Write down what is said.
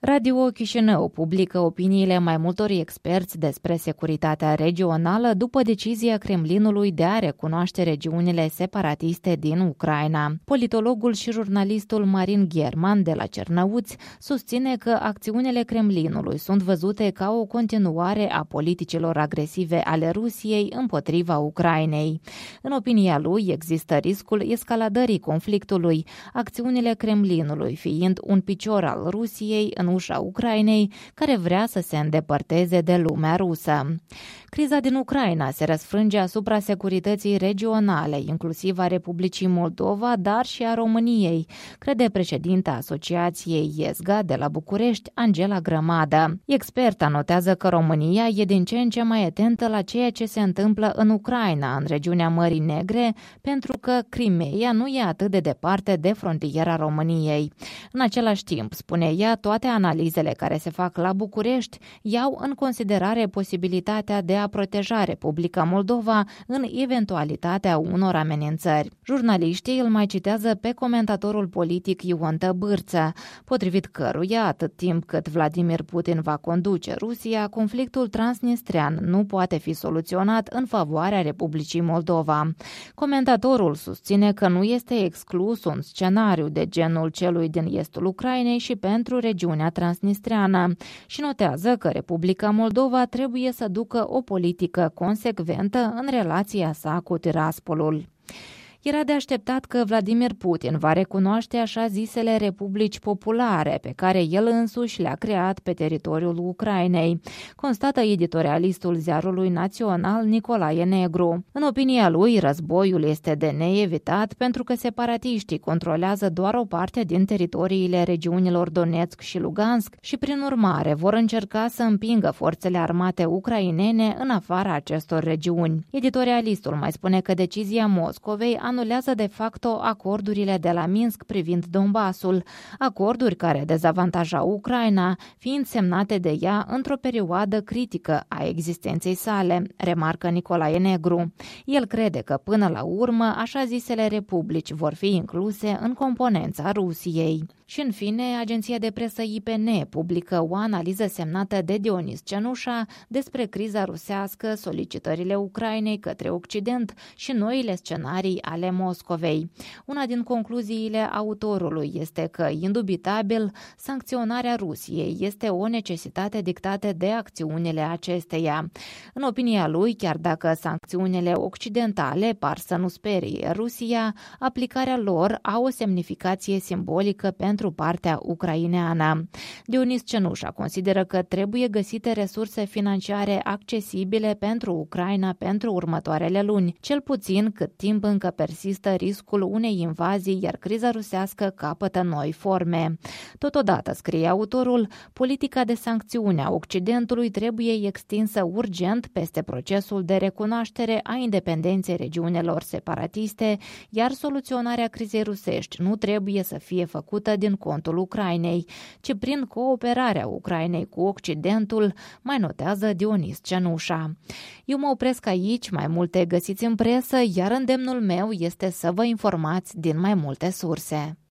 Radio Chișinău publică opiniile mai multor experți despre securitatea regională după decizia Kremlinului de a recunoaște regiunile separatiste din Ucraina. Politologul și jurnalistul Marin German de la Cernăuți susține că acțiunile Kremlinului sunt văzute ca o continuare a politicilor agresive ale Rusiei împotriva Ucrainei. În opinia lui, există riscul escaladării conflictului, acțiunile Kremlinului fiind un picior al Rusiei în ușa Ucrainei, care vrea să se îndepărteze de lumea rusă. Criza din Ucraina se răsfrânge asupra securității regionale, inclusiv a Republicii Moldova, dar și a României, crede președinta Asociației IESGA de la București, Angela Grămadă. Experta notează că România e din ce în ce mai atentă la ceea ce se întâmplă în Ucraina, în regiunea Mării Negre, pentru că Crimeea nu e atât de departe de frontiera României. În același timp, spune ea, toate analizele care se fac la București iau în considerare posibilitatea de a proteja Republica Moldova în eventualitatea unor amenințări. Jurnaliștii îl mai citează pe comentatorul politic Ion Tăbârță, potrivit căruia, atât timp cât Vladimir Putin va conduce Rusia, conflictul transnistrean nu poate fi soluționat în favoarea Republicii Moldova. Comentatorul susține că nu este exclus un scenariu de genul celui din estul Ucrainei și pentru regiunea transnistreană și notează că Republica Moldova trebuie să ducă o politică consecventă în relația sa cu Tiraspolul. Era de așteptat că Vladimir Putin va recunoaște așa zisele republici populare pe care el însuși le-a creat pe teritoriul Ucrainei, constată editorialistul Ziarului Național Nicolae Negru. În opinia lui, războiul este de neevitat pentru că separatiștii controlează doar o parte din teritoriile regiunilor Donetsk și Lugansk și, prin urmare, vor încerca să împingă forțele armate ucrainene în afara acestor regiuni. Editorialistul mai spune că decizia Moscovei anulează de facto acordurile de la Minsk privind Donbasul, acorduri care dezavantajau Ucraina, fiind semnate de ea într-o perioadă critică a existenței sale, remarcă Nicolae Negru. El crede că până la urmă așa zisele republici vor fi incluse în componența Rusiei. Și în fine, agenția de presă IPN publică o analiză semnată de Dionis Cenușa despre criza rusească, solicitările Ucrainei către Occident și noile scenarii ale Moscovei. Una din concluziile autorului este că, indubitabil, sancționarea Rusiei este o necesitate dictată de acțiunile acesteia. În opinia lui, chiar dacă sancțiunile occidentale par să nu sperie Rusia, aplicarea lor au o semnificație simbolică pentru partea ucraineană. Dionis Cenușa consideră că trebuie găsite resurse financiare accesibile pentru Ucraina pentru următoarele luni, cel puțin cât timp încă persistă riscul unei invazii, iar criza rusească capătă noi forme. Totodată, scrie autorul, politica de sancțiune a Occidentului trebuie extinsă urgent peste procesul de recunoaștere a independenței regiunilor separatiste, iar soluționarea crizei rusești nu trebuie să fie făcută din contul Ucrainei, ci prin cooperarea Ucrainei cu Occidentul, mai notează Dionis Cenușa. Eu mă opresc aici, mai multe găsiți în presă, iar îndemnul meu este să vă informați din mai multe surse.